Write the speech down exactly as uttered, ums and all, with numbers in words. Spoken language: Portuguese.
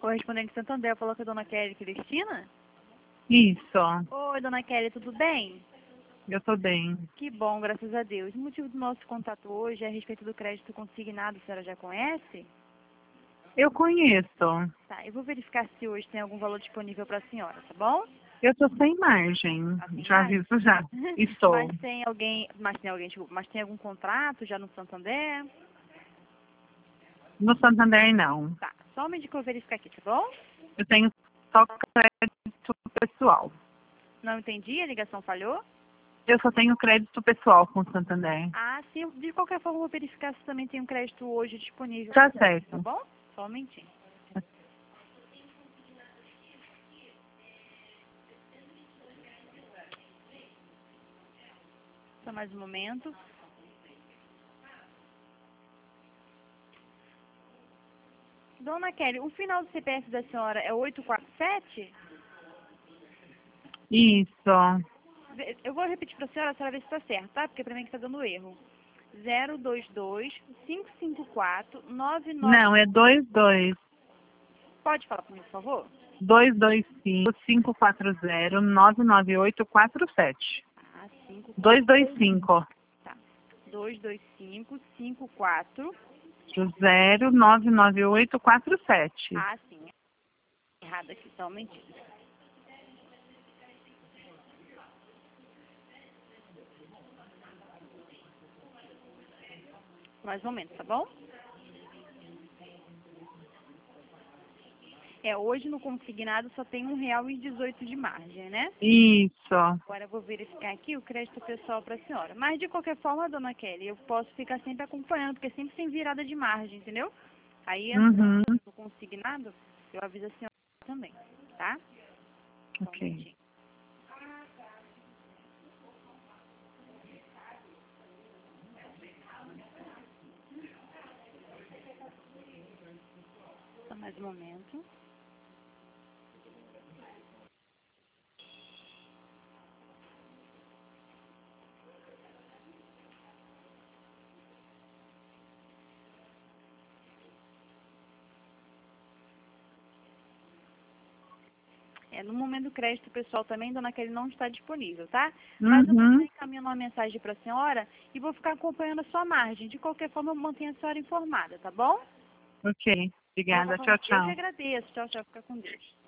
Correspondente Santander, falou com a dona Kelly Cristina? Isso, Oi, dona Kelly, tudo bem? eu tô bem. Que bom, graças a Deus. O motivo do nosso contato hoje é a respeito do crédito consignado, a senhora já conhece? Eu conheço. Tá, eu vou verificar se hoje tem algum valor disponível para a senhora, tá bom? Eu tô sem margem. Tá sem Já margem? aviso já. Estou. Mas tem alguém, mas tem alguém, desculpa, mas tem algum contrato já no Santander? No Santander, não. Tá, só me que eu verificar aqui, tá bom? Eu tenho só crédito pessoal. Não entendi, a ligação falhou? Eu só tenho crédito pessoal com o Santander. Ah, sim, de qualquer forma eu vou verificar se também tem um crédito hoje disponível. Tá Tá certo. bom? Só um momentinho. Só mais um momento. Dona Kelly, o final do C P F da senhora é oito quatro sete? Isso. Eu vou repetir para a senhora, a senhora ver se está certo, tá? Porque para mim que está dando erro. zero dois dois, cinco cinco quatro, nove nove... Não, é dois dois. Pode falar para mim, por favor? dois dois cinco, cinco quatro zero, nove nove oito quatro sete. Ah, cinco... dois dois cinco. Tá. dois dois cinco, cinco quatro... zero nove nove oito quatro sete. Ah, sim. Errado aqui, só um momentinho. Mais um momento, tá bom? É, hoje no consignado só tem um real e dezoito de margem, né? Isso. Agora eu vou verificar aqui o crédito pessoal para a senhora. Mas de qualquer forma, dona Kelly, eu posso ficar sempre acompanhando, porque sempre tem virada de margem, entendeu? Aí Uhum. no consignado, eu aviso a senhora também, tá? Só um Ok. minutinho. Só mais um momento. É, no momento do crédito pessoal também, dona Kelly, não está disponível, tá? Mas eu vou Uhum. estar encaminhando uma mensagem para a senhora e vou ficar acompanhando a sua margem. De qualquer forma, eu mantenho a senhora informada, tá bom? Ok. Obrigada. Tchau, Eu que tchau. agradeço. Tchau, tchau. Fica com Deus.